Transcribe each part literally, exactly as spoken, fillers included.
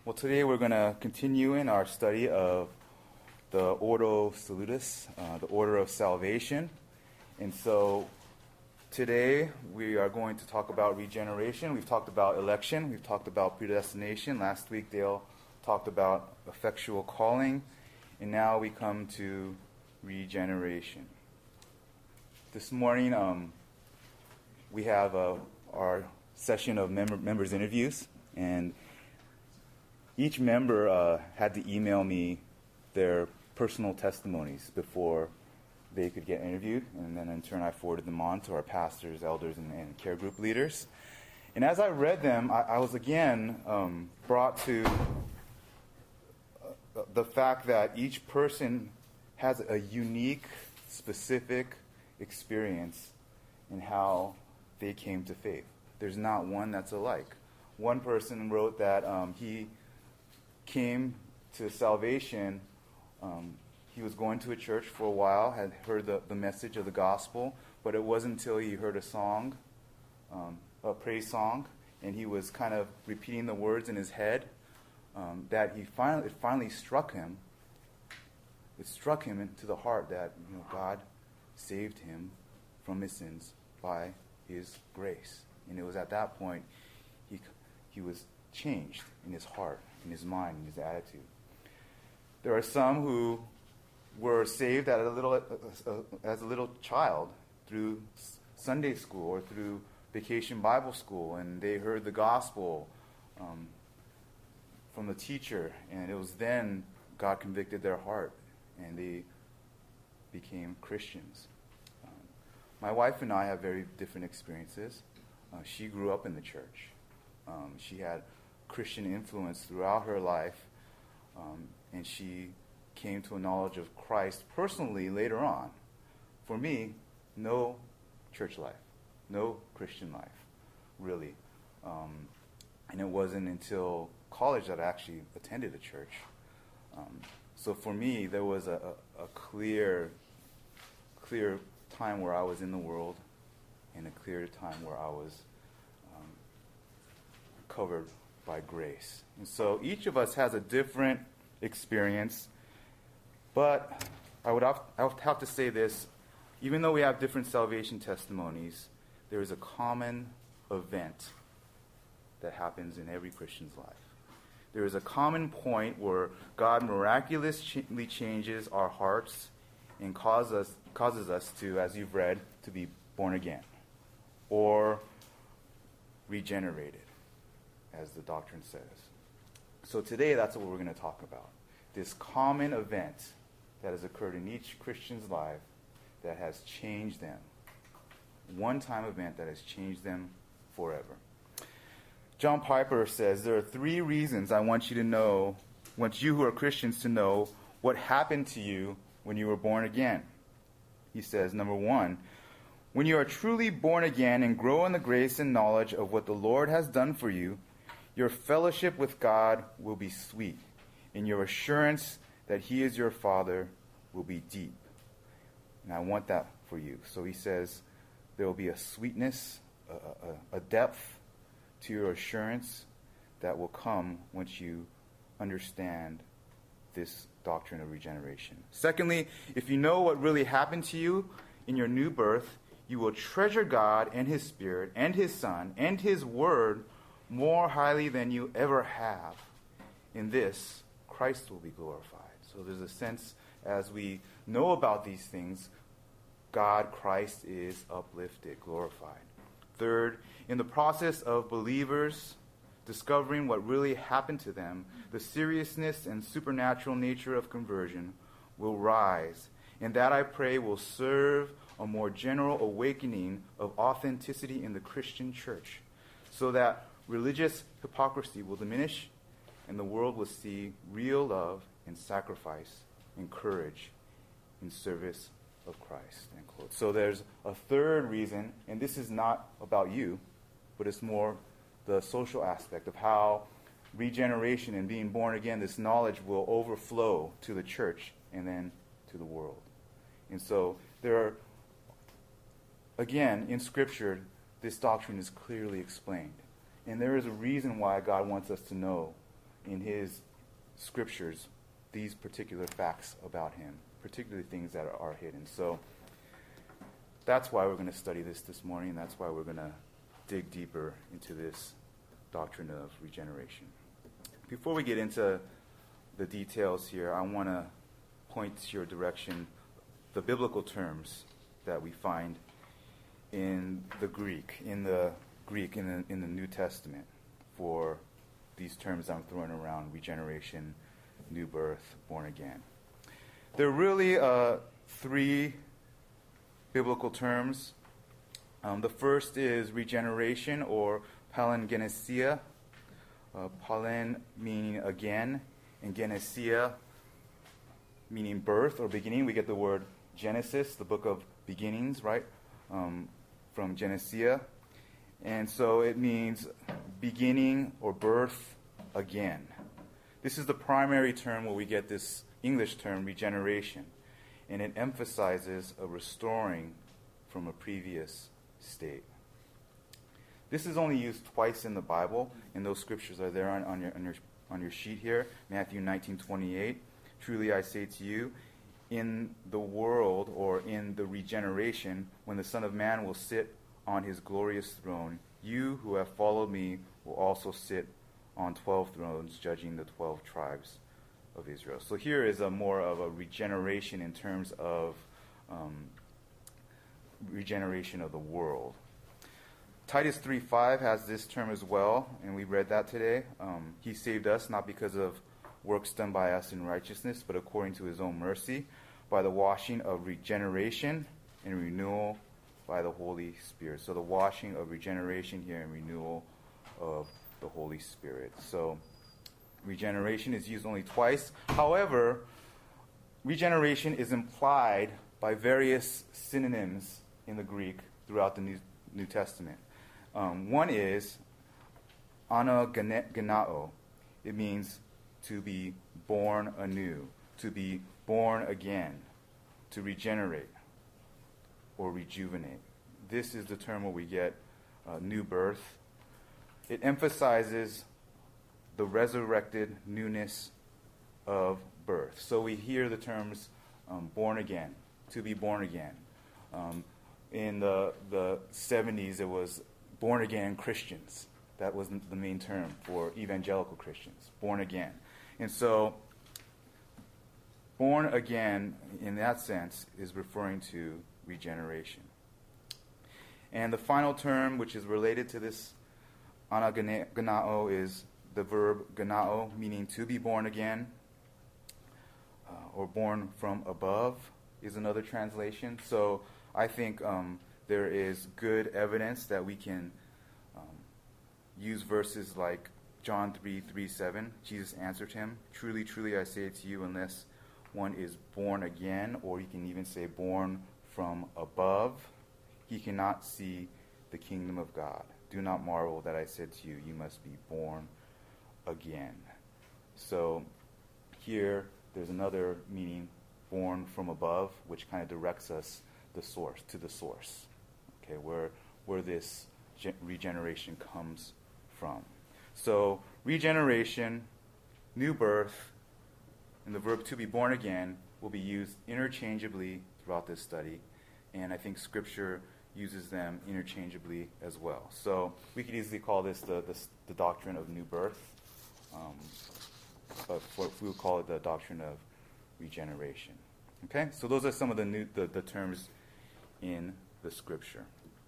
Well, today we're going to continue in our study of the Ordo Salutis, uh, the Order of Salvation. And so today we are going to talk about regeneration. We've talked about election. We've talked about predestination. Last week Dale talked about effectual calling. And now we come to regeneration. This morning um, we have uh, our session of member, members' interviews. And each member uh, had to email me their personal testimonies before they could get interviewed, and then in turn I forwarded them on to our pastors, elders, and, and care group leaders. And as I read them, I, I was again um, brought to uh, the fact that each person has a unique, specific experience in how they came to faith. There's not one that's alike. One person wrote that um, he came to salvation. Um, he was going to a church for a while, had heard the, the message of the gospel, but it wasn't until he heard a song, um, a praise song, and he was kind of repeating the words in his head, um, that he finally it finally struck him. It struck him into the heart that, you know, God saved him from his sins by His grace, and it was at that point he he was changed in his heart, in his mind, in his attitude. There are some who were saved at a little, uh, uh, as a little child through Sunday school or through vacation Bible school, and they heard the gospel um, from the teacher, and it was then God convicted their heart, and they became Christians. Um, my wife and I have very different experiences. Uh, she grew up in the church. Um, she had Christian influence throughout her life, um, and she came to a knowledge of Christ personally later on. For me, no church life, no Christian life, really. Um, and it wasn't until college that I actually attended a church. Um, so for me, there was a, a, a clear, clear time where I was in the world, and a clear time where I was um, covered by grace. And so each of us has a different experience, but I would have, I would have to say this, even though we have different salvation testimonies, there is a common event that happens in every Christian's life. There is a common point where God miraculously changes our hearts and causes us, causes us to, as you've read, to be born again or regenerated, as the doctrine says. So today, that's what we're going to talk about. This common event that has occurred in each Christian's life that has changed them. One-time event that has changed them forever. John Piper says, there are three reasons I want you to know, want you who are Christians to know what happened to you when you were born again. He says, number one, when you are truly born again and grow in the grace and knowledge of what the Lord has done for you, your fellowship with God will be sweet, and your assurance that He is your Father will be deep. And I want that for you. So he says there will be a sweetness, a, a, a depth to your assurance that will come once you understand this doctrine of regeneration. Secondly, if you know what really happened to you in your new birth, you will treasure God and His Spirit and His Son and His Word more highly than you ever have. In this, Christ will be glorified. So there's a sense, as we know about these things, God, Christ, is uplifted, glorified. Third, in the process of believers discovering what really happened to them, the seriousness and supernatural nature of conversion will rise. And that, I pray, will serve a more general awakening of authenticity in the Christian church, so that religious hypocrisy will diminish and the world will see real love and sacrifice and courage in service of Christ. End quote. So there's a third reason, and this is not about you, but it's more the social aspect of how regeneration and being born again, this knowledge will overflow to the church and then to the world. And so there are, again, in Scripture, this doctrine is clearly explained. And there is a reason why God wants us to know in his scriptures these particular facts about him, particularly things that are, are hidden. So that's why we're going to study this this morning, and that's why we're going to dig deeper into this doctrine of regeneration. Before we get into the details here, I want to point to your direction the biblical terms that we find in the Greek, in the Greek in the, in the New Testament for these terms I'm throwing around: regeneration, new birth, born again. There are really uh, three biblical terms. Um, the first is regeneration, or palingenesia. Uh, palin meaning again, and genesia meaning birth or beginning. We get the word Genesis, the book of beginnings, right, um, from Genesia. And so it means beginning or birth again. This is the primary term where we get this English term, regeneration. And it emphasizes a restoring from a previous state. This is only used twice in the Bible, and those scriptures are there on, on, your, on, your, on your sheet here. Matthew nineteen twenty-eight. Truly I say to you, in the world, or in the regeneration, when the Son of Man will sit on his glorious throne, you who have followed me will also sit on twelve thrones, judging the twelve tribes of Israel. So here is a more of a regeneration in terms of um, regeneration of the world. Titus three five has this term as well, and we read that today. Um, he saved us not because of works done by us in righteousness, but according to his own mercy, by the washing of regeneration and renewal by the Holy Spirit. So the washing of regeneration here and renewal of the Holy Spirit. So regeneration is used only twice. However, regeneration is implied by various synonyms in the Greek throughout the New, New Testament. Um, one is anagenao. It means to be born anew, to be born again, to regenerate or rejuvenate. This is the term where we get uh, new birth. It emphasizes the resurrected newness of birth. So we hear the terms um, born again, to be born again. Um, in the, the seventies, it was born again Christians. That was the main term for evangelical Christians, born again. And so born again, in that sense, is referring to regeneration. And the final term, which is related to this anagenao, is the verb genao, meaning to be born again, uh, or born from above is another translation. So I think um, there is good evidence that we can um, use verses like John three, three, seven. Jesus answered him, "Truly, truly, I say to you, unless one is born again," or you can even say born from above, "he cannot see the kingdom of God. Do not marvel that I said to you, you must be born again." So here, there's another meaning, born from above, which kind of directs us the source to the source, okay, where where this ge- regeneration comes from. So regeneration, new birth, and the verb to be born again will be used interchangeably throughout this study, and I think Scripture uses them interchangeably as well. So we could easily call this the the, the doctrine of new birth, um, but for, we would call it the doctrine of regeneration. Okay, so those are some of the new the, the terms in the Scripture.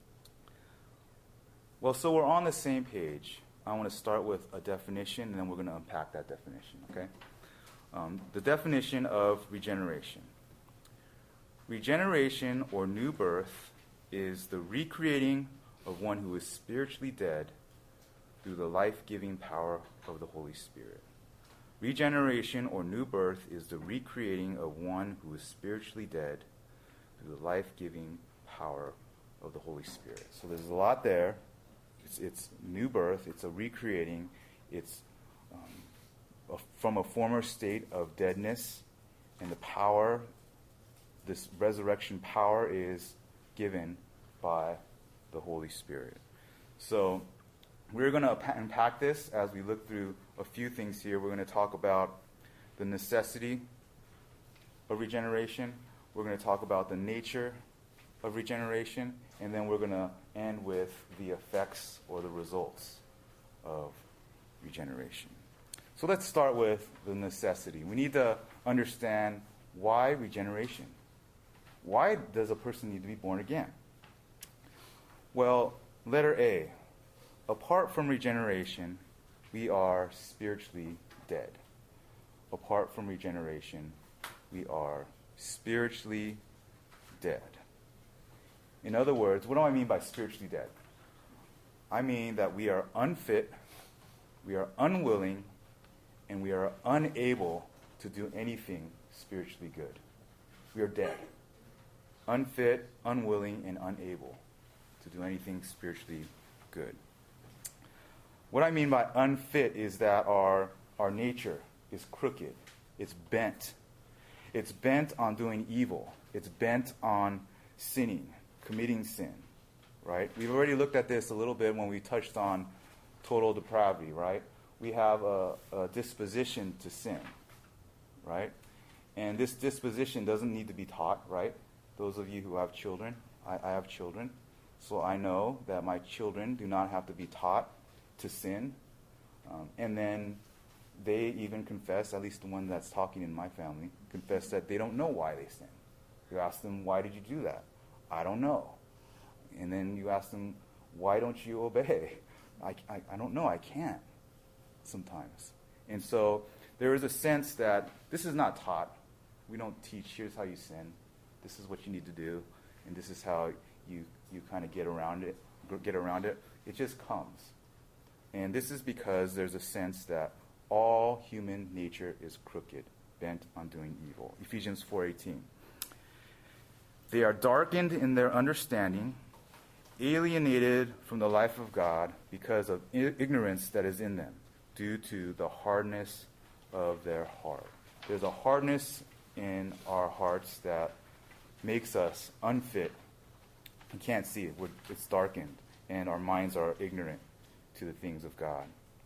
Well, so we're on the same page. I want to start with a definition, and then we're going to unpack that definition. Okay, um, the definition of regeneration. Regeneration, or new birth, is the recreating of one who is spiritually dead through the life-giving power of the Holy Spirit. Regeneration, or new birth, is the recreating of one who is spiritually dead through the life-giving power of the Holy Spirit. So there's a lot there. It's, it's new birth. It's a recreating. It's um, a, from a former state of deadness, and the power, this resurrection power, is given by the Holy Spirit. So we're going to unpack this as we look through a few things here. We're going to talk about the necessity of regeneration. We're going to talk about the nature of regeneration. And then we're going to end with the effects or the results of regeneration. So let's start with the necessity. We need to understand why regeneration. Why does a person need to be born again? Well, letter A. Apart from regeneration, we are spiritually dead. Apart from regeneration, we are spiritually dead. In other words, what do I mean by spiritually dead? I mean that we are unfit, we are unwilling, and we are unable to do anything spiritually good. We are dead. Unfit, unwilling, and unable to do anything spiritually good. What I mean by unfit is that our, our nature is crooked. It's bent. It's bent on doing evil. It's bent on sinning, committing sin, right? We've already looked at this a little bit when we touched on total depravity, right? We have a, a disposition to sin, right? And this disposition doesn't need to be taught, right? Those of you who have children, I, I have children, so I know that my children do not have to be taught to sin. Um, and then they even confess, at least the one that's talking in my family, confess that they don't know why they sin. You ask them, why did you do that? I don't know. And then you ask them, why don't you obey? I, I, I don't know, I can't sometimes. And so there is a sense that this is not taught. We don't teach, here's how you sin. This is what you need to do. And this is how you, you kind of get around it, get around it. It just comes. And this is because there's a sense that all human nature is crooked, bent on doing evil. Ephesians four eighteen. They are darkened in their understanding, alienated from the life of God because of I- ignorance that is in them, due to the hardness of their heart. There's a hardness in our hearts that makes us unfit. We can't see it. We're, it's darkened, and our minds are ignorant to the things of God.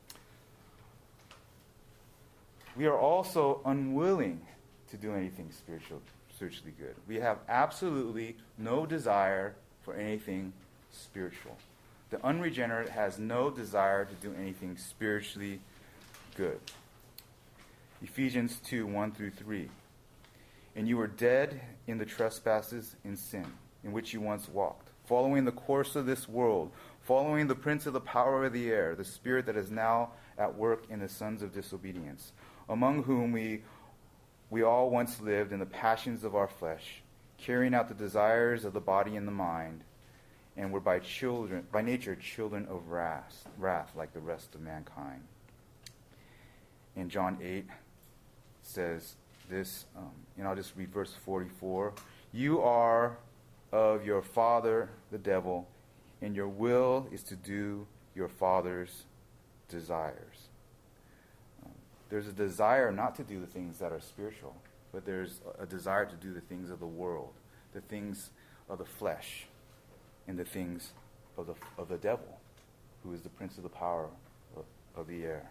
We are also unwilling to do anything spiritual, spiritually good. We have absolutely no desire for anything spiritual. The unregenerate has no desire to do anything spiritually good. Ephesians two, one through three. And you were dead in the trespasses and sin, in which you once walked, following the course of this world, following the prince of the power of the air, the spirit that is now at work in the sons of disobedience, among whom we we all once lived in the passions of our flesh, carrying out the desires of the body and the mind, and were by children, by nature children of wrath, wrath like the rest of mankind. And John eight says this, um, and I'll just read verse forty-four. You are of your father, the devil, and your will is to do your father's desires. Um, there's a desire not to do the things that are spiritual, but there's a desire to do the things of the world, the things of the flesh, and the things of the of the devil, who is the prince of the power of, of the air.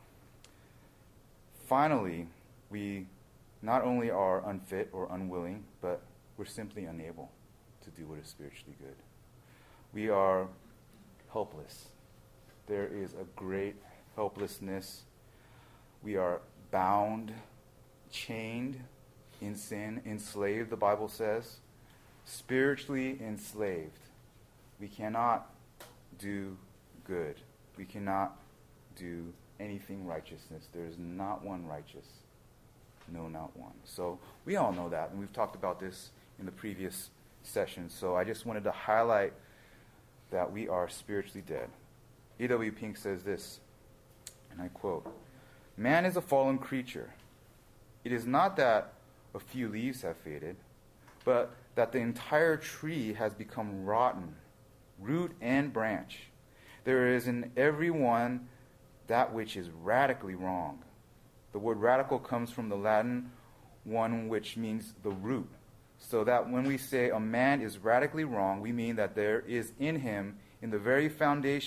Finally, we not only are unfit or unwilling, but we're simply unable to do what is spiritually good. We are helpless. There is a great helplessness. We are bound, chained in sin, enslaved, the Bible says, spiritually enslaved. We cannot do good. We cannot do anything righteousness. There is not one righteous. No, not one. So we all know that, and we've talked about this in the previous session. So I just wanted to highlight that we are spiritually dead. E W Pink says this, and I quote, "Man is a fallen creature. It is not that a few leaves have faded, but that the entire tree has become rotten, root and branch. There is in every one that which is radically wrong." The word radical comes from the Latin one which means the root. So that when we say a man is radically wrong, we mean that there is in him, in the very foundation,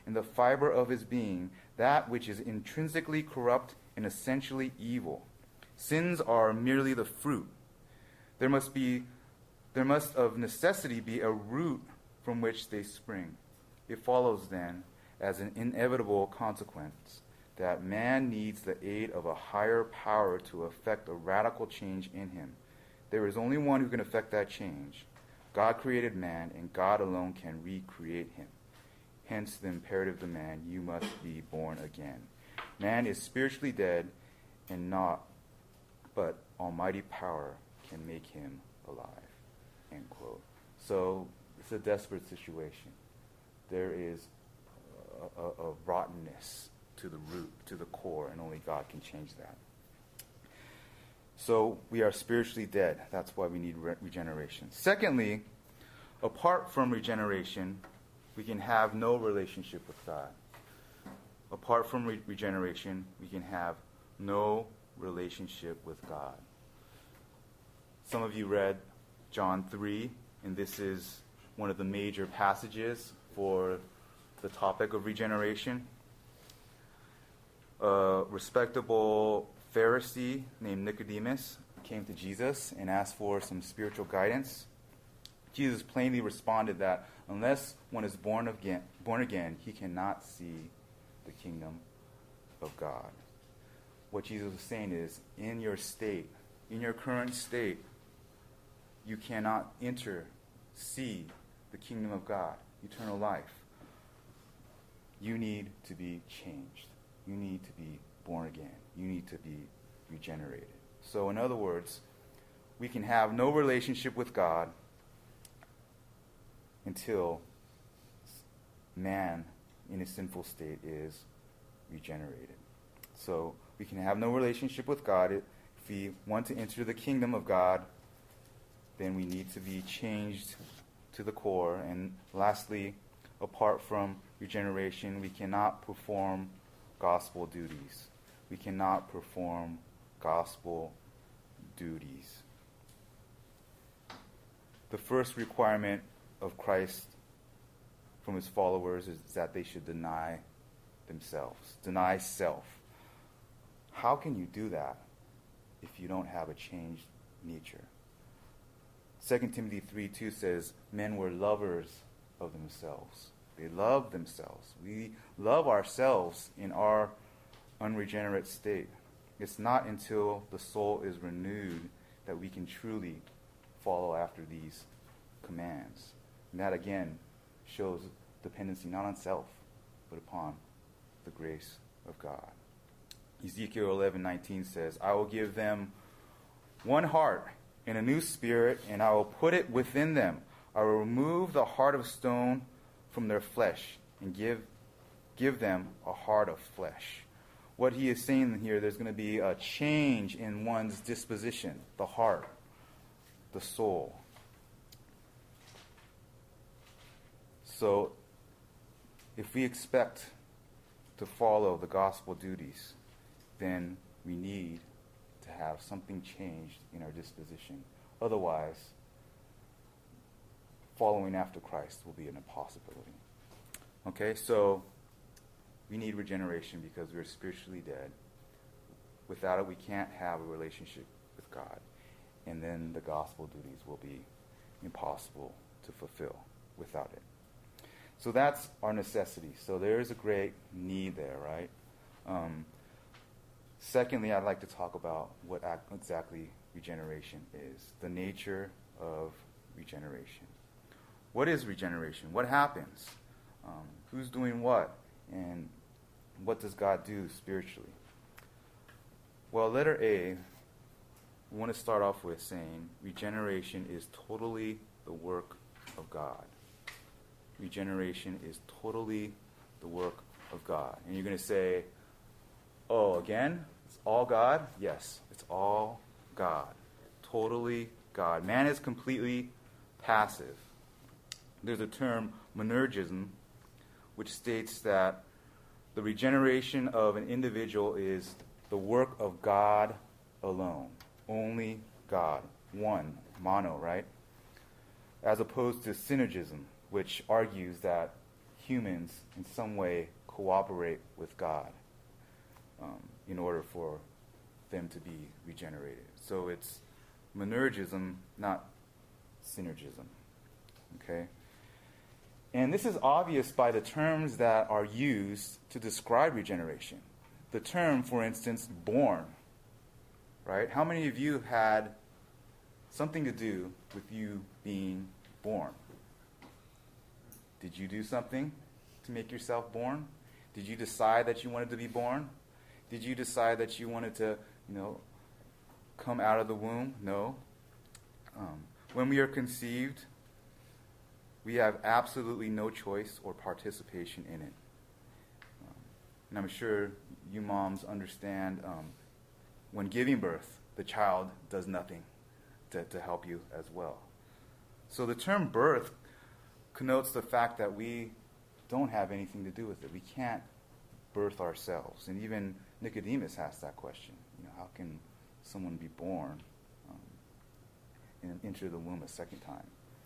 in the fiber of his being that which is intrinsically corrupt and essentially evil. Sins are merely the fruit. There must be, there must of necessity be a root from which they spring. It follows then, as an inevitable consequence, that man needs the aid of a higher power to effect a radical change in him. There is only one who can effect that change. God created man, and God alone can recreate him. Hence the imperative to man, you must be born again. Man is spiritually dead, and not, but almighty power can make him alive. End quote. So it's a desperate situation. There is a, a, a rottenness to the root, to the core, and only God can change that. So we are spiritually dead. That's why we need re- regeneration. Secondly, apart from regeneration, we can have no relationship with God. Apart from re- regeneration, we can have no relationship with God. Some of you read John three, and this is one of the major passages for the topic of regeneration. A respectable Pharisee named Nicodemus came to Jesus and asked for some spiritual guidance. Jesus plainly responded that unless one is born again, born again, he cannot see the kingdom of God. What Jesus was saying is, in your state, in your current state, you cannot enter, see the kingdom of God, eternal life. You need to be changed. You need to be born again. You need to be regenerated. So in other words, we can have no relationship with God until man in his sinful state is regenerated. So we can have no relationship with God. If we want to enter the kingdom of God, then we need to be changed to the core. And lastly, apart from regeneration, we cannot perform gospel duties. We cannot perform gospel duties. The first requirement of Christ from his followers is that they should deny themselves, deny self. How can you do that if you don't have a changed nature? Second Timothy three two says, men were lovers of themselves. They love themselves. We love ourselves in our unregenerate state. It's not until the soul is renewed that we can truly follow after these commands. And that again shows dependency not on self, but upon the grace of God. Ezekiel eleven nineteen says, I will give them one heart and a new spirit, and I will put it within them. I will remove the heart of stone from their flesh and give give them a heart of flesh. What he is saying here, there's going to be a change in one's disposition, the heart, the soul. So, if we expect to follow the gospel duties, then we need to have something changed in our disposition. Otherwise, following after Christ will be an impossibility. Okay, so we need regeneration because we're spiritually dead. Without it, we can't have a relationship with God. And then the gospel duties will be impossible to fulfill without it. So that's our necessity. So there is a great need there, right? Um, secondly, I'd like to talk about what ac- exactly regeneration is, the nature of regeneration. What is regeneration? What happens? Um, who's doing what? And what does God do spiritually? Well, letter A, we want to start off with saying regeneration is totally the work of God. Regeneration is totally the work of God. And you're going to say, oh, again, it's all God? Yes, it's all God. Totally God. Man is completely passive. There's a term, monergism, which states that the regeneration of an individual is the work of God alone. Only God. One. Mono, right? As opposed to synergism, which argues that humans in some way cooperate with God um, in order for them to be regenerated. So it's monergism, not synergism. Okay? And this is obvious by the terms that are used to describe regeneration. The term, for instance, born. Right? How many of you had something to do with you being born? Did you do something to make yourself born? Did you decide that you wanted to be born? Did you decide that you wanted to, you know, come out of the womb? No. Um, when we are conceived, we have absolutely no choice or participation in it. Um, and I'm sure you moms understand um, when giving birth, the child does nothing to, to help you as well. So the term birth connotes the fact that we don't have anything to do with it. We can't birth ourselves. And even Nicodemus asked that question. You know, how can someone be born um, and enter the womb a second time?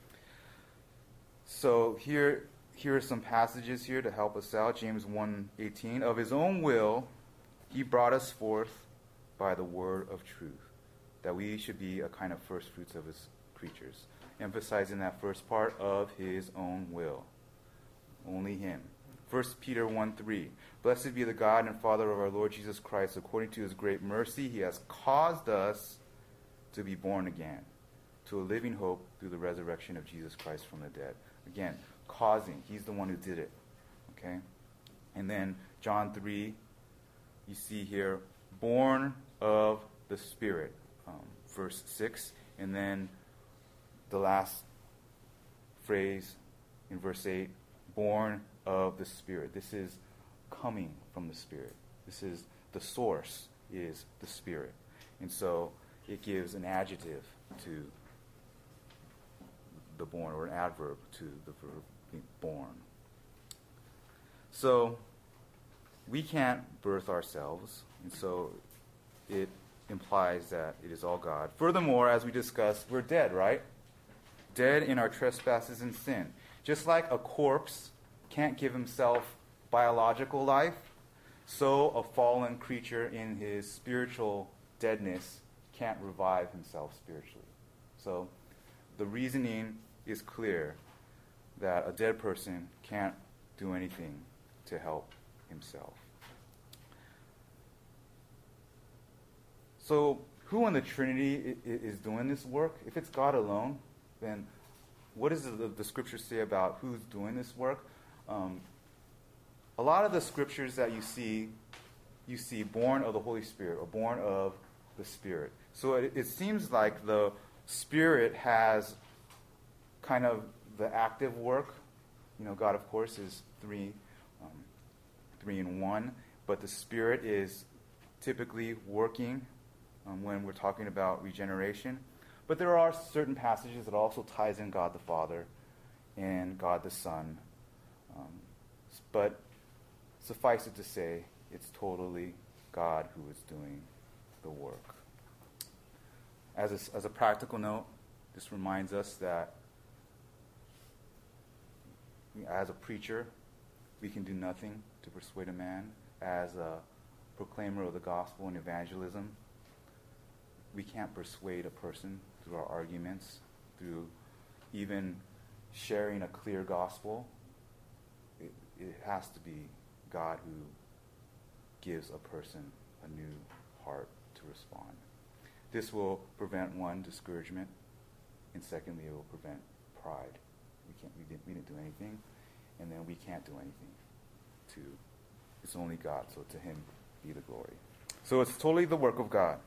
So here, here are some passages here to help us out. James one eighteen. Of his own will, he brought us forth by the word of truth, that we should be a kind of first fruits of his creatures. Emphasizing that first part, of his own will. Only him. First Peter one three. Blessed be the God and Father of our Lord Jesus Christ. According to his great mercy, he has caused us to be born again to a living hope through the resurrection of Jesus Christ from the dead. Again, causing. He's the one who did it. Okay? And then John three, you see here, born of the Spirit. Um, verse six. And then the last phrase in verse eight, born of the Spirit. This is coming from the Spirit. This is the source is the Spirit. And so it gives an adjective to the born, or an adverb to the verb being born. So we can't birth ourselves, and so it implies that it is all God. Furthermore, as we discussed, we're dead, right? Dead in our trespasses and sin. Just like a corpse can't give himself biological life, so a fallen creature in his spiritual deadness can't revive himself spiritually. So the reasoning is clear that a dead person can't do anything to help himself. So who in the Trinity is doing this work? If it's God alone, then what does the, the scripture say about who's doing this work? Um, a lot of the scriptures that you see, you see born of the Holy Spirit or born of the Spirit. So it, it seems like the Spirit has kind of the active work. You know, God, of course, is three, um, three in one, but the Spirit is typically working um, when we're talking about regeneration. But there are certain passages that also ties in God the Father and God the Son. Um, but suffice it to say, it's totally God who is doing the work. As a, as a practical note, this reminds us that as a preacher, we can do nothing to persuade a man. As a proclaimer of the gospel and evangelism, we can't persuade a person through our arguments, through even sharing a clear gospel. It, it has to be God who gives a person a new heart to respond. This will prevent, one, discouragement, and secondly, it will prevent pride. We can't. We didn't. We didn't do anything, and then we can't do anything. To, it's only God. So to Him be the glory. So it's totally the work of God.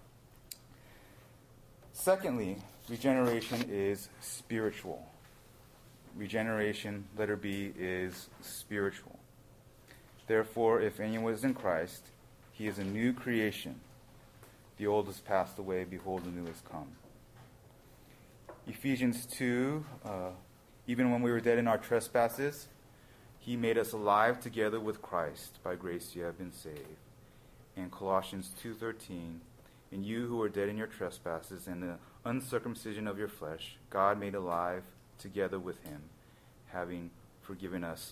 Secondly, regeneration is spiritual. Regeneration, letter B, is spiritual. Therefore, if anyone is in Christ, he is a new creation. The old has passed away; behold, the new has come. Ephesians two. Uh, Even when we were dead in our trespasses, he made us alive together with Christ. By grace you have been saved. And Colossians two thirteen, and you who were dead in your trespasses and the uncircumcision of your flesh, God made alive together with him, having forgiven us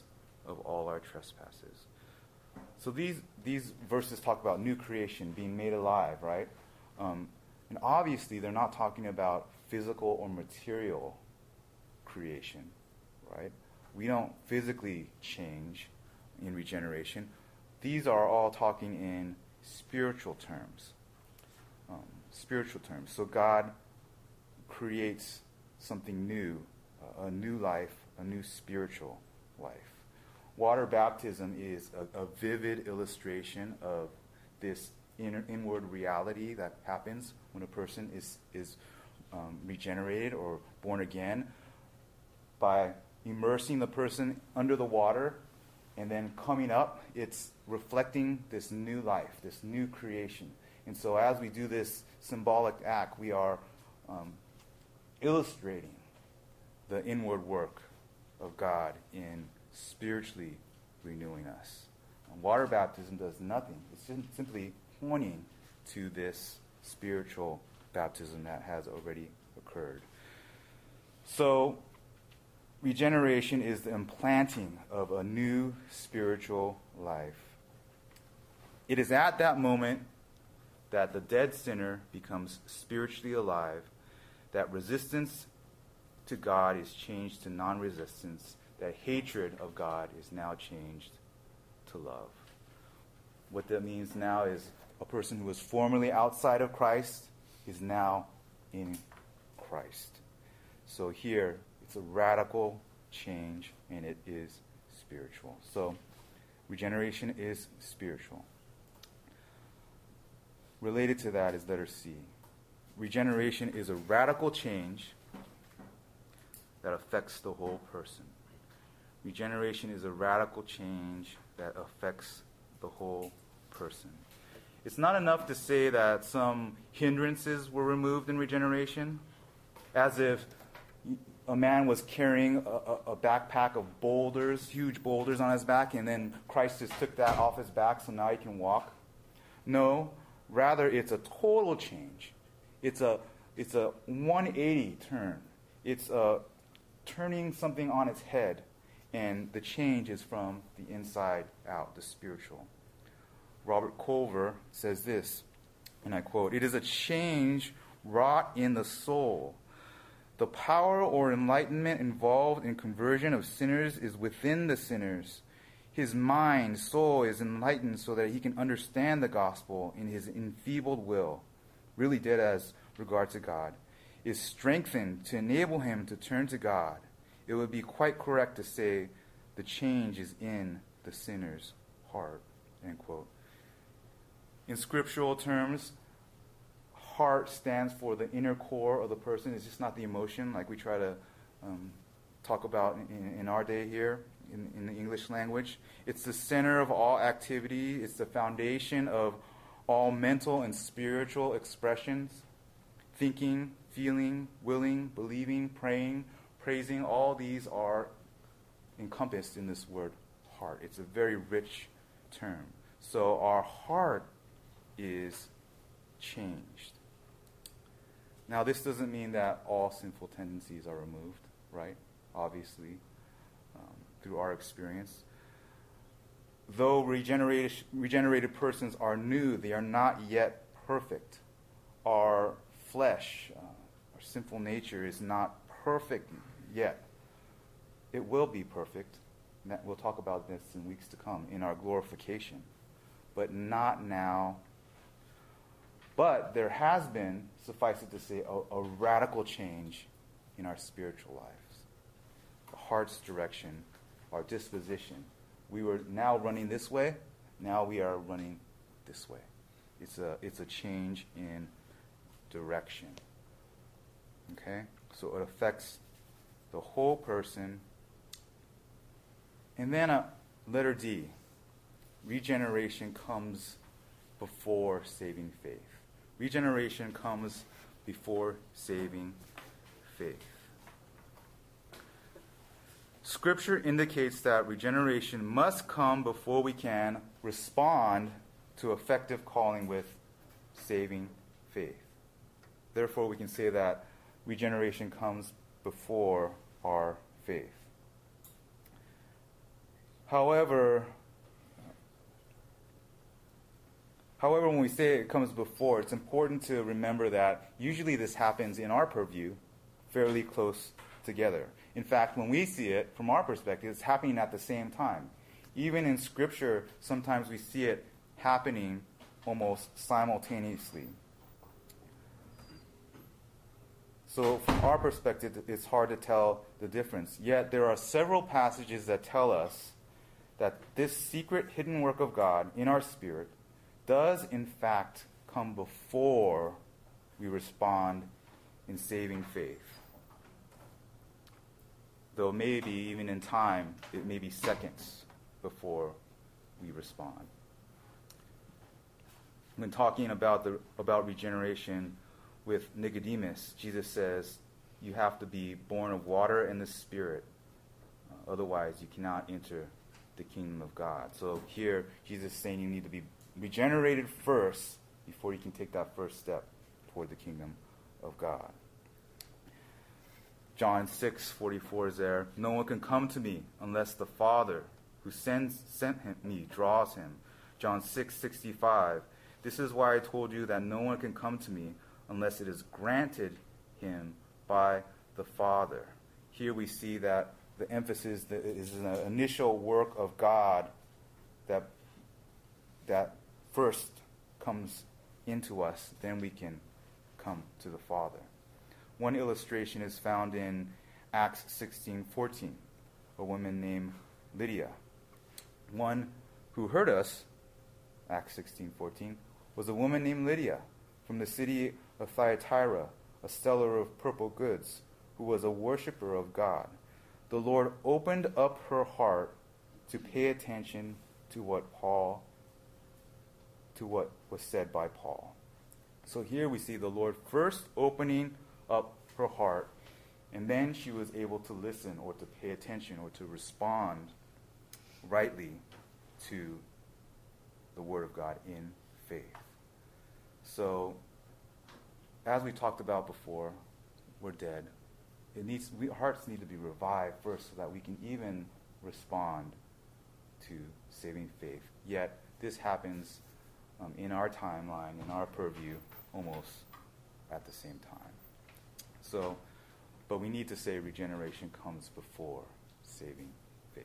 of all our trespasses. So these these verses talk about new creation, being made alive, right? Um, and obviously, they're not talking about physical or material creation, right? We don't physically change in regeneration. These are all talking in spiritual terms. Um, spiritual terms. So God creates something new, a, a new life, a new spiritual life. Water baptism is a, a vivid illustration of this inner, inward reality that happens when a person is, is um, regenerated or born again. By immersing the person under the water and then coming up, it's reflecting this new life, this new creation. And so as we do this symbolic act, we are um, illustrating the inward work of God in spiritually renewing us. And water baptism does nothing. It's just simply pointing to this spiritual baptism that has already occurred. So, regeneration is the implanting of a new spiritual life. It is at that moment that the dead sinner becomes spiritually alive, that resistance to God is changed to non-resistance, that hatred of God is now changed to love. What that means now is a person who was formerly outside of Christ is now in Christ. So here, it's a radical change, and it is spiritual. So, regeneration is spiritual. Related to that is letter C. Regeneration is a radical change that affects the whole person. Regeneration is a radical change that affects the whole person. It's not enough to say that some hindrances were removed in regeneration, as if a man was carrying a, a backpack of boulders, huge boulders on his back, and then Christ just took that off his back so now he can walk. No, rather it's a total change. It's a it's a one eighty turn. It's a turning something on its head, and the change is from the inside out, the spiritual. Robert Culver says this, and I quote, "It is a change wrought in the soul. The power or enlightenment involved in conversion of sinners is within the sinners. His mind, soul is enlightened so that he can understand the gospel in his enfeebled will, really dead as regard to God, is strengthened to enable him to turn to God. It would be quite correct to say the change is in the sinner's heart." End quote. In scriptural terms, heart stands for the inner core of the person. It's just not the emotion like we try to um, talk about in, in our day here in, in the English language. It's the center of all activity. It's the foundation of all mental and spiritual expressions. Thinking, feeling, willing, believing, praying, praising, all these are encompassed in this word heart. It's a very rich term. So our heart is changed. Now, this doesn't mean that all sinful tendencies are removed, right? Obviously, um, through our experience. Though regenerated, regenerated persons are new, they are not yet perfect. Our flesh, uh, our sinful nature is not perfect yet. It will be perfect. And that, we'll talk about this in weeks to come in our glorification. But not now. But there has been, suffice it to say, a, a radical change in our spiritual lives. The heart's direction, our disposition. We were now running this way, now we are running this way. It's a, it's a change in direction. Okay? So it affects the whole person. And then uh, letter D, regeneration comes before saving faith. Regeneration comes before saving faith. Scripture indicates that regeneration must come before we can respond to effective calling with saving faith. Therefore, we can say that regeneration comes before our faith. However, however, when we say it comes before, it's important to remember that usually this happens in our purview fairly close together. In fact, when we see it from our perspective, it's happening at the same time. Even in Scripture, sometimes we see it happening almost simultaneously. So from our perspective, it's hard to tell the difference. Yet there are several passages that tell us that this secret hidden work of God in our spirit does in fact come before we respond in saving faith. Though maybe even in time, it may be seconds before we respond. When talking about the about regeneration with Nicodemus, Jesus says, you have to be born of water and the Spirit. Uh, otherwise, you cannot enter the kingdom of God. So here, Jesus is saying you need to be regenerated first before you can take that first step toward the kingdom of God. John six forty-four is there. No one can come to me unless the Father who sends sent him, me draws him. John six sixty-five. This is why I told you that no one can come to me unless it is granted him by the Father. Here we see that the emphasis is an initial work of God that that first comes into us, then we can come to the Father. One illustration is found in Acts sixteen fourteen, a woman named Lydia. One who heard us, Acts sixteen fourteen, was a woman named Lydia from the city of Thyatira, a seller of purple goods, who was a worshiper of God. The Lord opened up her heart to pay attention to what Paul, to what was said by Paul. So here we see the Lord first opening up her heart, and then she was able to listen or to pay attention or to respond rightly to the Word of God in faith. So, as we talked about before, we're dead. It needs we, hearts need to be revived first so that we can even respond to saving faith. Yet, this happens um, in our timeline, in our purview, almost at the same time. So, but we need to say regeneration comes before saving faith.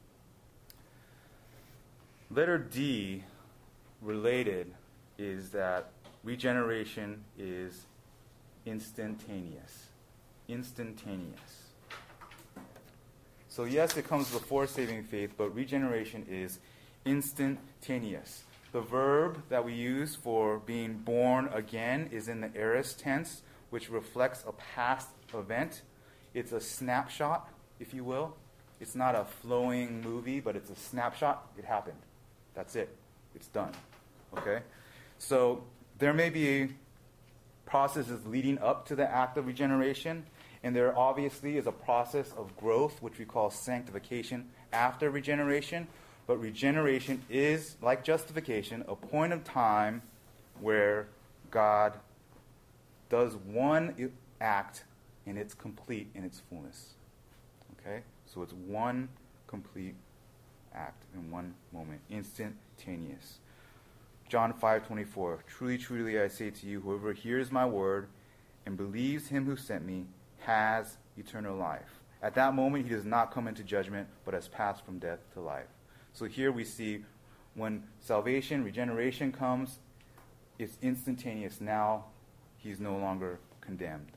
Letter D, related, is that regeneration is instantaneous. Instantaneous. So yes, it comes before saving faith, but regeneration is instantaneous. The verb that we use for being born again is in the aorist tense, which reflects a past event. It's a snapshot, if you will. It's not a flowing movie, but it's a snapshot. It happened. That's it. It's done. Okay? So there may be processes leading up to the act of regeneration, and there obviously is a process of growth, which we call sanctification, after regeneration. But regeneration is, like justification, a point of time where God does one act and it's complete in its fullness. Okay? So it's one complete act in one moment, instantaneous. John five twenty-four, truly, truly, I say to you, whoever hears my word and believes him who sent me has eternal life. At that moment, he does not come into judgment, but has passed from death to life. So here we see when salvation, regeneration comes, it's instantaneous. Now he's no longer condemned.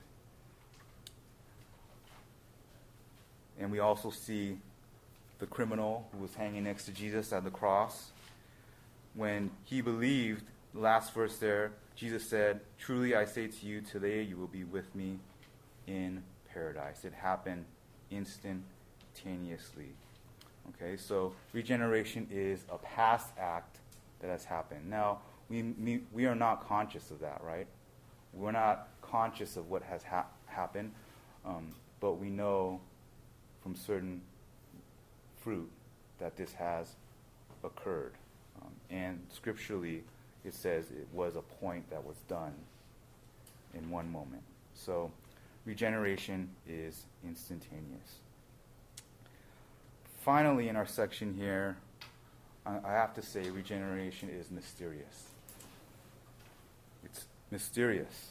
And we also see the criminal who was hanging next to Jesus at the cross. When he believed, the last verse there, Jesus said, truly I say to you, today you will be with me in paradise. It happened instantaneously. Okay, so regeneration is a past act that has happened. Now, we we, we are not conscious of that, right? We're not conscious of what has ha- happened, um, but we know from certain fruit that this has occurred. Um, and scripturally, it says it was a point that was done in one moment. So regeneration is instantaneous. finally, in our section here, I, I have to say regeneration is mysterious. It's mysterious.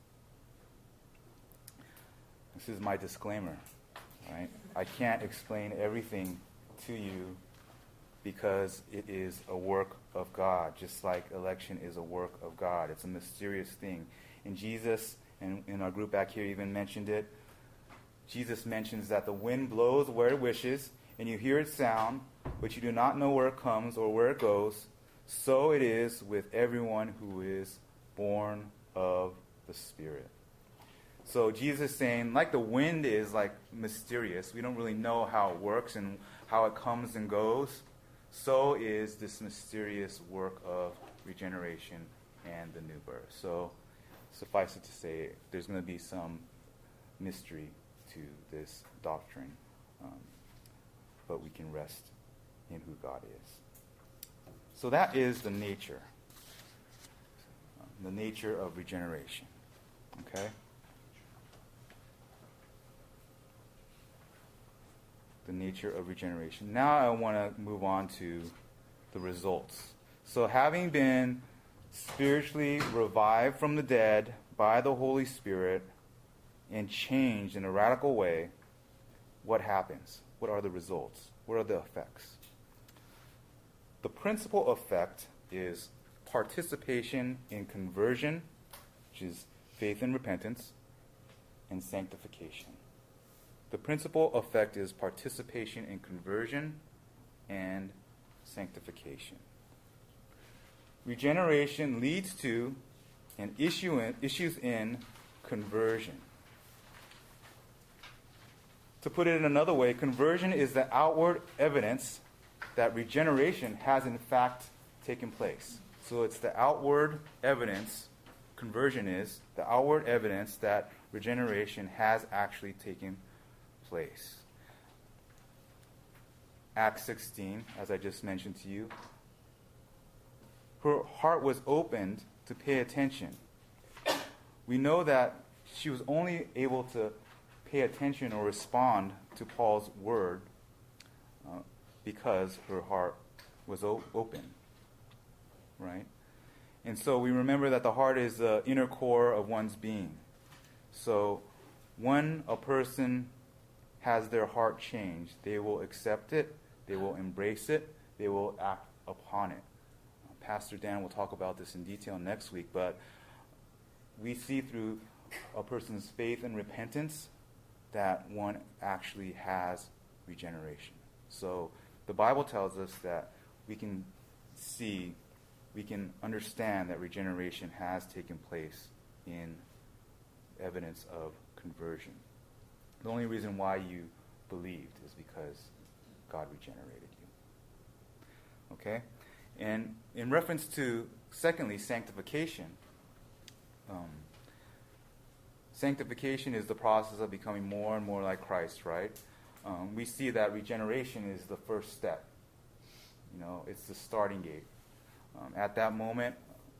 This is my disclaimer, right? I can't explain everything to you because it is a work of God, just like election is a work of God. It's a mysterious thing. And Jesus, and in our group back here even mentioned it, Jesus mentions that the wind blows where it wishes, and you hear its sound, but you do not know where it comes or where it goes. So it is with everyone who is born of the Spirit. So Jesus is saying, like the wind is like mysterious. We don't really know how it works and how it comes and goes. So is this mysterious work of regeneration and the new birth. So suffice it to say, there's going to be some mystery to this doctrine. Um, but we can rest in who God is. So that is the nature. The nature of regeneration. Okay? The nature of regeneration. Now I want to move on to the results. So having been spiritually revived from the dead by the Holy Spirit and changed in a radical way, what happens? What are the results? What are the effects? The principal effect is participation in conversion, which is faith and repentance, and sanctification. The principal effect is participation in conversion and sanctification. Regeneration leads to and issue in, issues in conversion. To put it in another way, conversion is the outward evidence that regeneration has in fact taken place. So it's the outward evidence, conversion is the outward evidence that regeneration has actually taken place. Acts sixteen, as I just mentioned to you, her heart was opened to pay attention. We know that she was only able to pay attention or respond to Paul's word uh, because her heart was o- open, right? And so we remember that the heart is the inner core of one's being. So when a person has their heart changed, they will accept it, they will embrace it, they will act upon it. Uh, Pastor Dan will talk about this in detail next week, but we see through a person's faith and repentance that one actually has regeneration. So the Bible tells us that we can see, we can understand that regeneration has taken place in evidence of conversion. The only reason why you believed is because God regenerated you. Okay? And in reference to, secondly, sanctification, um, sanctification is the process of becoming more and more like Christ, right? Um, we see that regeneration is the first step. You know, it's the starting gate. Um, at that moment,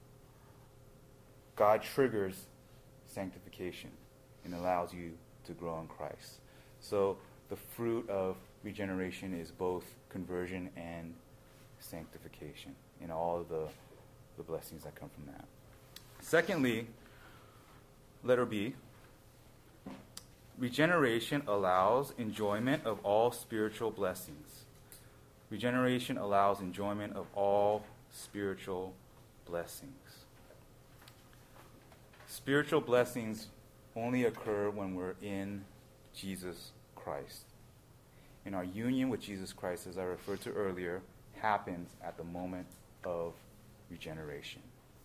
God triggers sanctification and allows you to grow in Christ. So the fruit of regeneration is both conversion and sanctification and all of the, the blessings that come from that. Secondly, letter B, regeneration allows enjoyment of all spiritual blessings. Regeneration allows enjoyment of all spiritual blessings. Spiritual blessings only occur when we're in Jesus Christ. And our union with Jesus Christ, as I referred to earlier, happens at the moment of regeneration.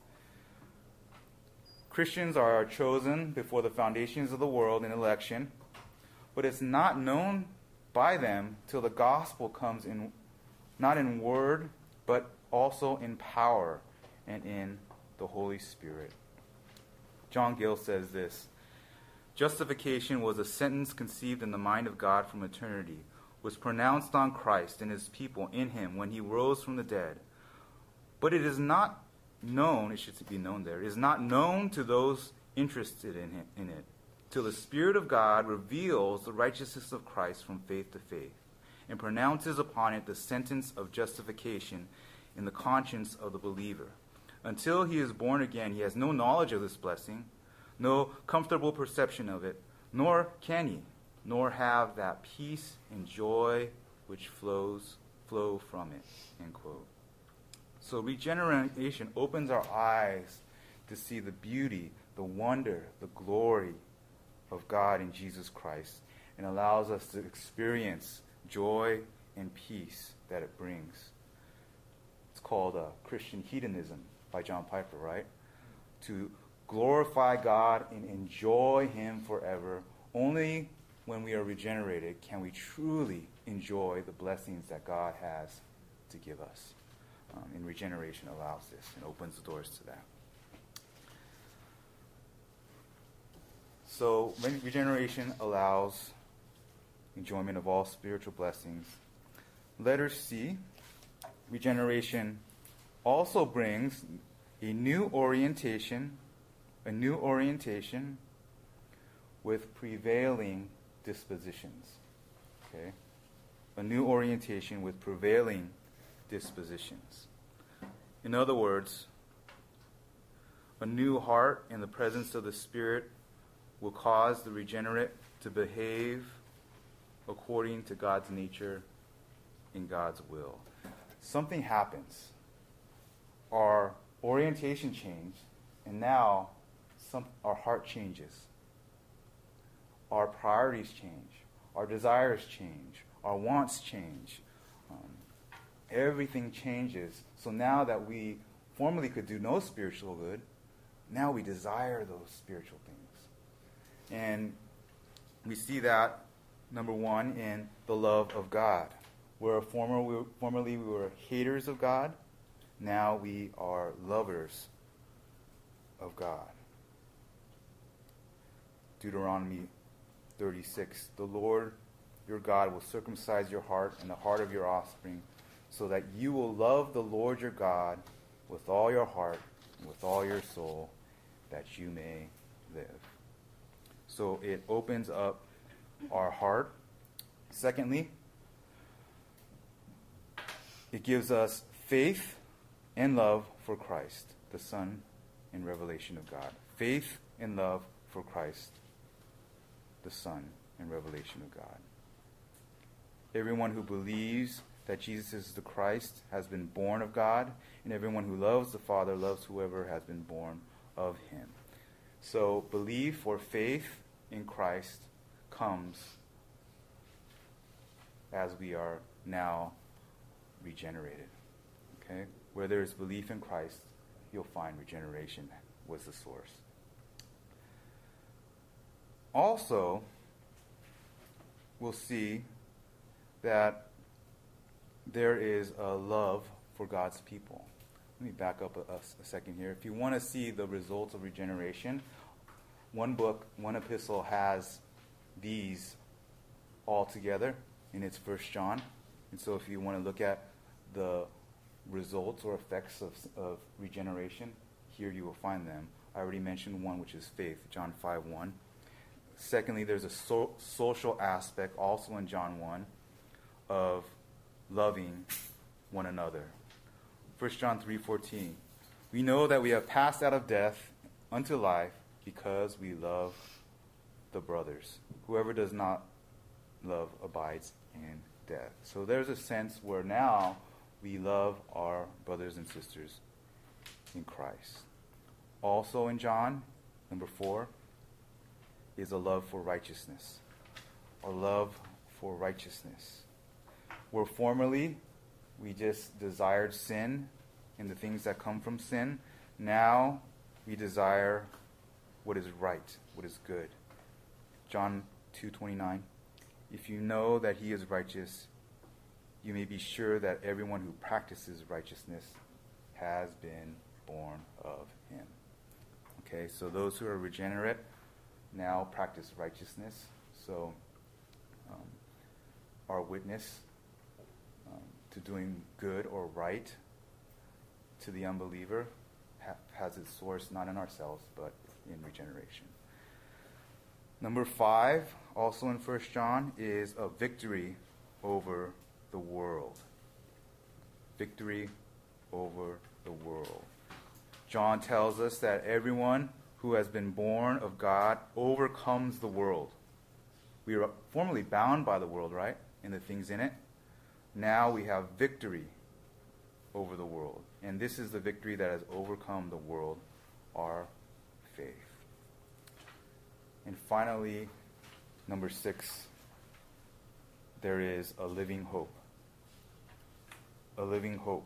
Christians are chosen before the foundations of the world in election, but it's not known by them till the gospel comes in, not in word, but also in power and in the Holy Spirit. John Gill says this: justification was a sentence conceived in the mind of God from eternity, was pronounced on Christ and his people in him when he rose from the dead. But it is not known, it should be known there, it is not known to those interested in it, in it, till the Spirit of God reveals the righteousness of Christ from faith to faith. and pronounces upon it the sentence of justification in the conscience of the believer. Until he is born again, he has no knowledge of this blessing, no comfortable perception of it, nor can he, nor have that peace and joy which flows flow from it. End quote. So regeneration opens our eyes to see the beauty, the wonder, the glory of God in Jesus Christ, and allows us to experience joy and peace that it brings. It's called uh, Christian hedonism by John Piper, right? To glorify God and enjoy Him forever. Only when we are regenerated can we truly enjoy the blessings that God has to give us. Um, and regeneration allows this and opens the doors to that. So regeneration allows enjoyment of all spiritual blessings. Letter C, regeneration also brings a new orientation, a new orientation with prevailing dispositions. Okay? A new orientation with prevailing dispositions. In other words, a new heart in the presence of the Spirit will cause the regenerate to behave according to God's nature and God's will. Something happens. Our orientation changed, and now some, our heart changes. Our priorities change. Our desires change. Our wants change. Um, everything changes. So now that we formerly could do no spiritual good, now we desire those spiritual things. And we see that, number one, in the love of God. Where former, we, formerly we were haters of God, now we are lovers of God. Deuteronomy thirty-six, the Lord your God will circumcise your heart and the heart of your offspring, so that you will love the Lord your God with all your heart and with all your soul, that you may live. So it opens up our heart. Secondly, it gives us faith and love for Christ, the Son and revelation of God. Faith and love for Christ, the Son and revelation of God. Everyone who believes that Jesus is the Christ has been born of God, and everyone who loves the Father loves whoever has been born of Him. So belief or faith in Christ comes as we are now regenerated. Okay? Where there is belief in Christ, you'll find regeneration was the source. Also, we'll see that there is a love for God's people. Let me back up a, a, a second here. If you want to see the results of regeneration, one book, one epistle has these all together, and it's First John. And so if you want to look at the results or effects of, of regeneration, here you will find them. I already mentioned one, which is faith, John five one. Secondly, there's a so, social aspect also in John one of loving one another. First John three fourteen. We know that we have passed out of death unto life because we love the brothers. Whoever does not love abides in death. So there's a sense where now we love our brothers and sisters in Christ. Also in John, number four, is a love for righteousness. A love for righteousness. Where formerly we just desired sin and the things that come from sin, now we desire what is right, what is good. John two twenty-nine. If you know that He is righteous, you may be sure that everyone who practices righteousness has been born of Him. Okay, so those who are regenerate now practice righteousness. So um, our witness um, to doing good or right to the unbeliever ha- has its source not in ourselves, but in regeneration. Number five, also in First John, is a victory over the world. Victory over the world. John tells us that everyone who has been born of God overcomes the world. We were formerly bound by the world, right? And the things in it. Now we have victory over the world. And this is the victory that has overcome the world, our faith. And finally, number six, there is a living hope. A living hope.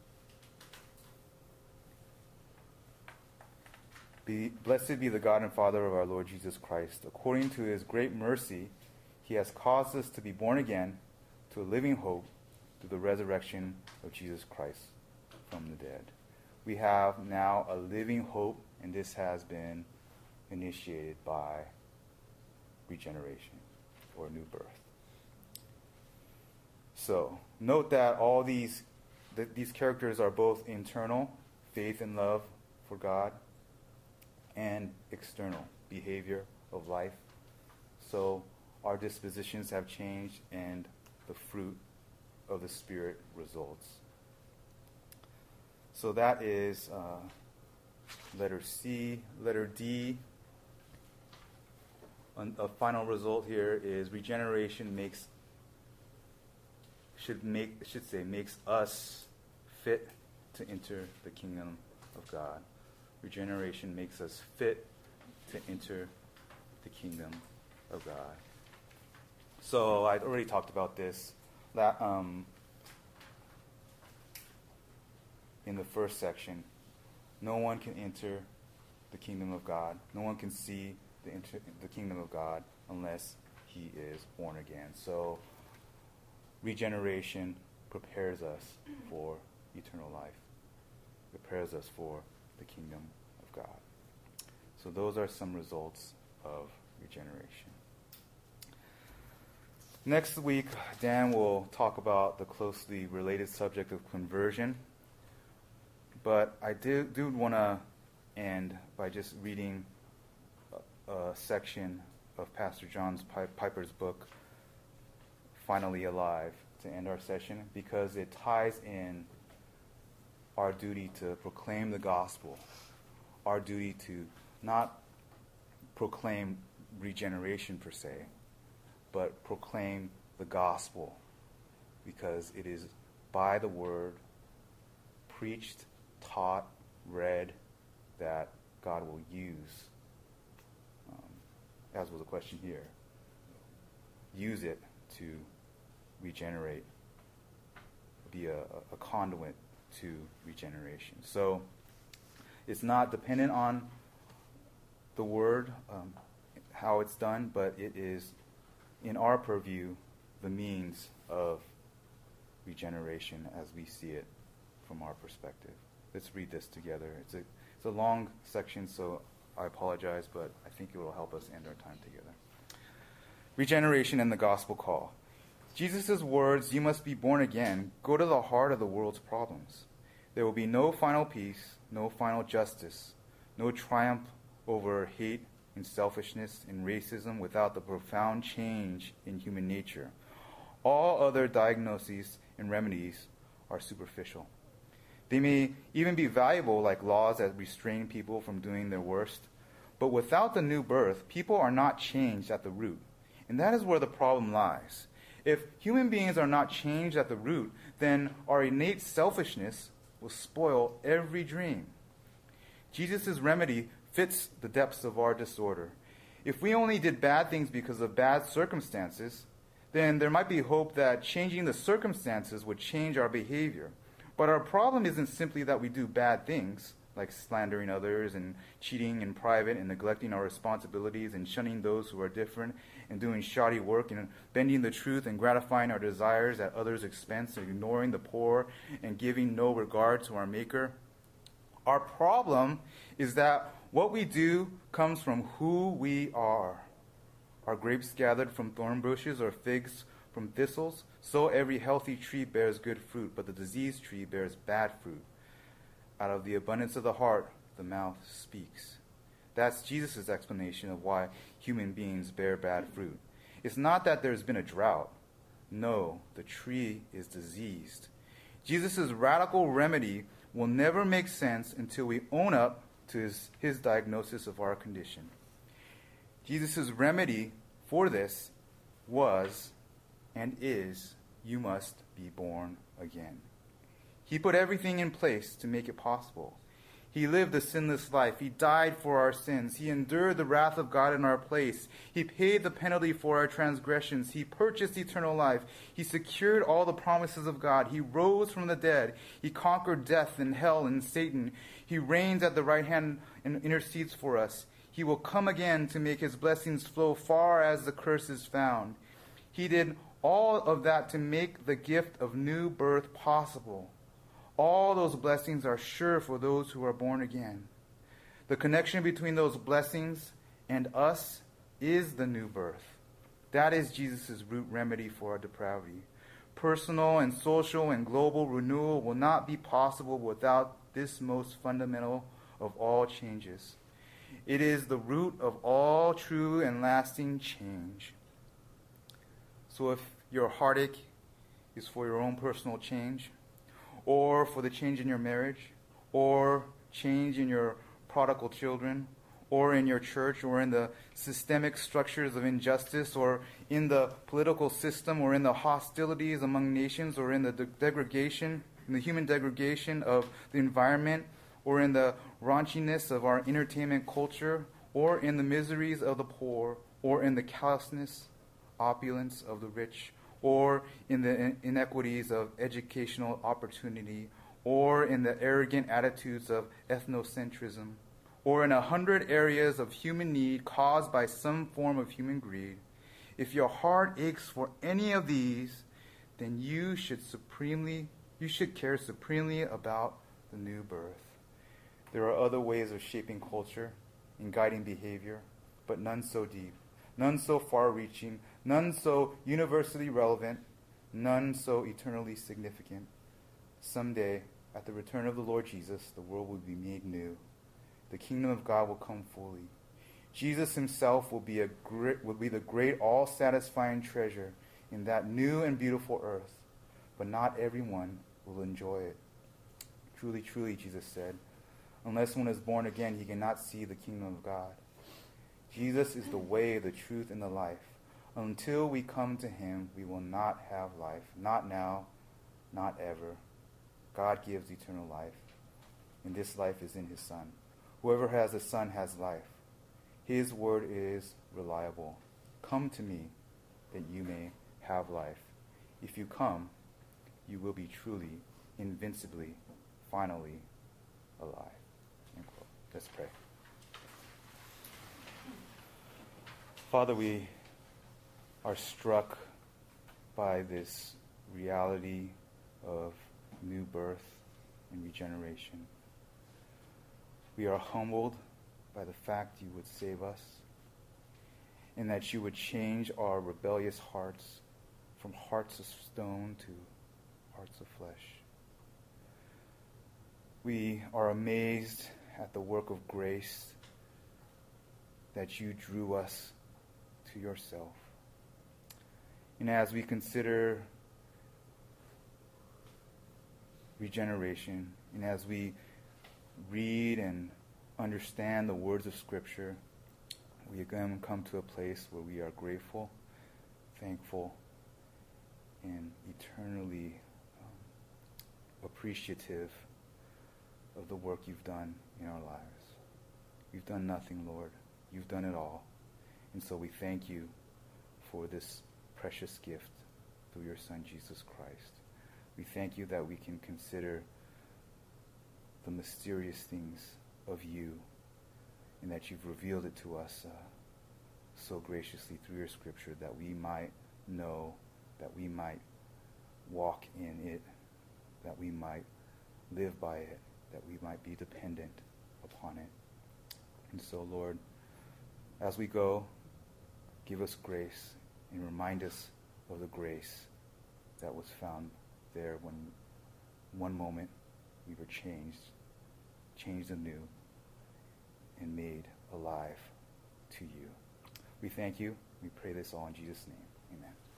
Be, blessed be the God and Father of our Lord Jesus Christ. According to his great mercy, he has caused us to be born again to a living hope through the resurrection of Jesus Christ from the dead. We have now a living hope, and this has been initiated by regeneration or new birth. So, note that all these th- these characters are both internal, faith and love for God, and external, behavior of life. So, our dispositions have changed, and the fruit of the Spirit results. So that is uh, letter C. Letter D, a final result here is regeneration makes should make should say makes us fit to enter the kingdom of God. Regeneration makes us fit to enter the kingdom of God. So I already talked about this that um, in the first section. No one can enter the kingdom of God. No one can see the inter- the kingdom of God unless he is born again. So regeneration prepares us for eternal life. Prepares us for the kingdom of God. So those are some results of regeneration. Next week, Dan will talk about the closely related subject of conversion. But I do, do want to end by just reading a, a section of Pastor John Piper's book, Finally Alive, to end our session, because it ties in our duty to proclaim the gospel, our duty to not proclaim regeneration per se, but proclaim the gospel, because it is by the word, preached, taught, read, that God will use, um, as was the question here, use it to regenerate, be a, a conduit to regeneration. So it's not dependent on the word, um, how it's done, but it is in our purview the means of regeneration as we see it from our perspective. Let's read this together. It's a it's a long section, so I apologize, but I think it will help us end our time together. Regeneration and the gospel call. Jesus' words, "You must be born again," go to the heart of the world's problems. There will be no final peace, no final justice, no triumph over hate and selfishness and racism without the profound change in human nature. All other diagnoses and remedies are superficial. They may even be valuable, like laws that restrain people from doing their worst. But without the new birth, people are not changed at the root. And that is where the problem lies. If human beings are not changed at the root, then our innate selfishness will spoil every dream. Jesus' remedy fits the depths of our disorder. If we only did bad things because of bad circumstances, then there might be hope that changing the circumstances would change our behavior. But our problem isn't simply that we do bad things, like slandering others and cheating in private and neglecting our responsibilities and shunning those who are different and doing shoddy work and bending the truth and gratifying our desires at others' expense and ignoring the poor and giving no regard to our Maker. Our problem is that what we do comes from who we are. Are grapes gathered from thorn bushes or figs from thistles? So every healthy tree bears good fruit, but the diseased tree bears bad fruit. Out of the abundance of the heart, the mouth speaks. That's Jesus' explanation of why human beings bear bad fruit. It's not that there's been a drought, No, the tree is diseased. Jesus' radical remedy will never make sense until we own up to his, his diagnosis of our condition. Jesus' remedy for this was and is, you must be born again. He put everything in place to make it possible. He lived a sinless life. He died for our sins. He endured the wrath of God in our place. He paid the penalty for our transgressions. He purchased eternal life. He secured all the promises of God. He rose from the dead. He conquered death and hell and Satan. He reigns at the right hand and intercedes for us. He will come again to make his blessings flow far as the curse is found. He did all of that to make the gift of new birth possible. All those blessings are sure for those who are born again. The connection between those blessings and us is the new birth. That is Jesus' root remedy for our depravity. Personal and social and global renewal will not be possible without this most fundamental of all changes. It is the root of all true and lasting change. So if your heartache is for your own personal change, or for the change in your marriage, or change in your prodigal children, or in your church, or in the systemic structures of injustice, or in the political system, or in the hostilities among nations, or in the de- degradation, in the human degradation of the environment, or in the raunchiness of our entertainment culture, or in the miseries of the poor, or in the callousness, opulence of the rich, or in the inequities of educational opportunity, or in the arrogant attitudes of ethnocentrism, or in a hundred areas of human need caused by some form of human greed, if your heart aches for any of these, then you should supremely, you should care supremely about the new birth. There are other ways of shaping culture and guiding behavior, but none so deep, none so far-reaching, none so universally relevant, none so eternally significant. Someday, at the return of the Lord Jesus, the world will be made new. The kingdom of God will come fully. Jesus himself will be, a great, will be the great, all-satisfying treasure in that new and beautiful earth, but not everyone will enjoy it. Truly, truly, Jesus said, unless one is born again, he cannot see the kingdom of God. Jesus is the way, the truth, and the life. Until we come to him, we will not have life. Not now, not ever. God gives eternal life, and this life is in his Son. Whoever has the Son has life. His word is reliable. Come to me, that you may have life. If you come, you will be truly, invincibly, finally alive. End quote. Let's pray. Father, we are struck by this reality of new birth and regeneration. We are humbled by the fact you would save us and that you would change our rebellious hearts from hearts of stone to hearts of flesh. We are amazed at the work of grace that you drew us to yourself. And as we consider regeneration, and as we read and understand the words of Scripture, we again come to a place where we are grateful, thankful, and eternally um, appreciative of the work you've done in our lives. You've done nothing, Lord. You've done it all. And so we thank you for this precious gift through your Son, Jesus Christ. We thank you that we can consider the mysterious things of you and that you've revealed it to us uh, so graciously through your Scripture that we might know, that we might walk in it, that we might live by it, that we might be dependent upon it. And so, Lord, as we go, give us grace and remind us of the grace that was found there when one moment we were changed, changed anew, and made alive to you. We thank you. We pray this all in Jesus' name. Amen.